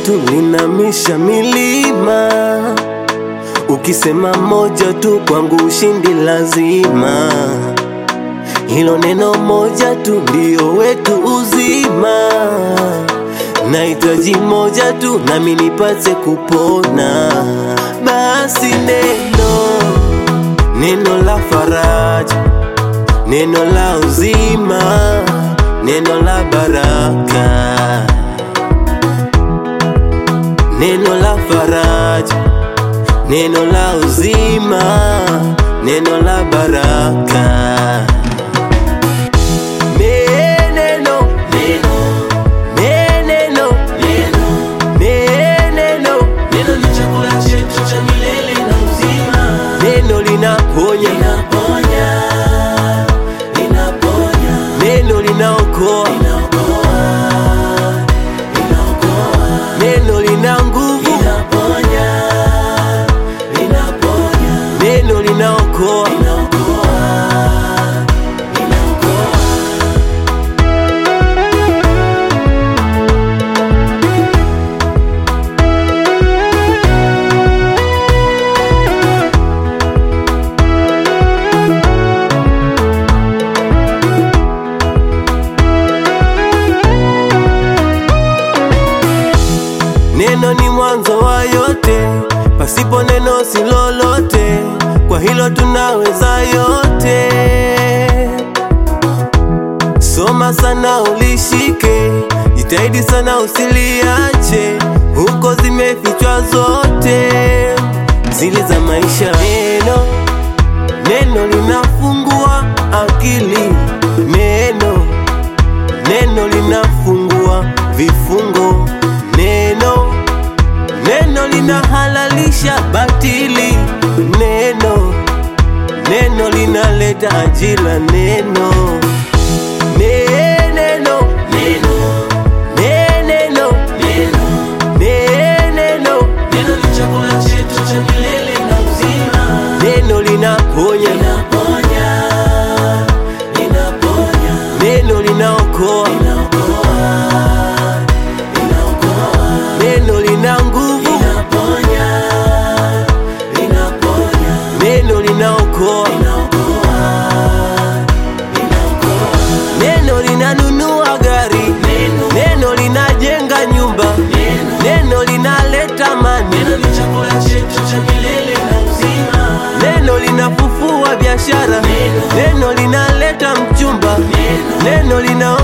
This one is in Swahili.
letu linamisha milima. Ukisema moja tu kwangu ushindi lazima. Hilo neno moja tu ndio wetu uzima. Nahitaji moja tu nami nipate kupona. Basi neno la faraja, neno la uzima, neno la baraka. Neno la faraja, neno la uzima, neno la baraka. Neno linaokoa, neno lina nguvu, neno linaokoa. Neno ni mwanzo wa yote, pasipo neno si lolote. Kwa hilo tunaweza yote. Soma sana ulishike, jitahidi sana usiliache. Huko zimefichwa zote zile za maisha. Neno linafungua akili. Neno linafungua vifungo. Neno linahalalisha batili. Neno linaleta ajira. Neno ni chakula chetu cha milele na uzima. Neno linaponya, neno linaokoa, neno lina nguvu, neno linaokoa, neno linanunua gari, neno linajenga nyumba, neno linaleta amani. Neno ni chakula chetu cha milele na uzima. Neno linafufua biashara, neno linaleta mchumba, neno lina